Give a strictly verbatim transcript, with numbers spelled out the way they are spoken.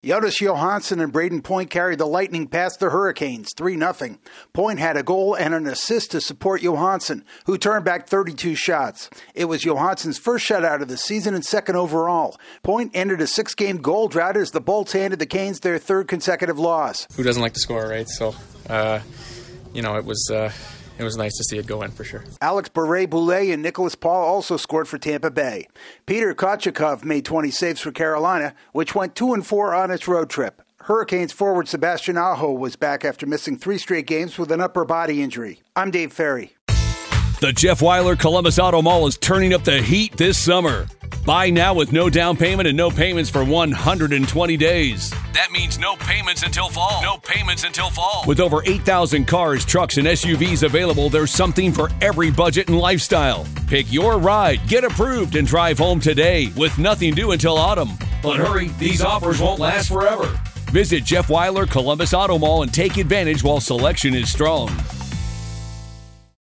Jonas Johansson and Braden Point carried the Lightning past the Hurricanes, three nothing. Point had a goal and an assist to support Johansson, who turned back thirty-two shots. It was Johansson's first shutout of the season and second overall. Point ended a six-game goal drought as the Bolts handed the Canes their third consecutive loss. Who doesn't like to score, right? So, uh, you know, it was... Uh It was nice to see it go in for sure. Alex Beret-Boulet and Nicholas Paul also scored for Tampa Bay. Peter Kochetkov made twenty saves for Carolina, which went two and four on its road trip. Hurricanes forward Sebastian Aho was back after missing three straight games with an upper body injury. I'm Dave Ferry. The Jeff Weiler Columbus Auto Mall is turning up the heat this summer. Buy now with no down payment and no payments for one hundred twenty days. That means no payments until fall. No payments until fall. With over eight thousand cars, trucks, and S U Vs available, there's something for every budget and lifestyle. Pick your ride, get approved, and drive home today with nothing due until autumn. But hurry, these offers won't last forever. Visit Jeff Weiler Columbus Auto Mall and take advantage while selection is strong.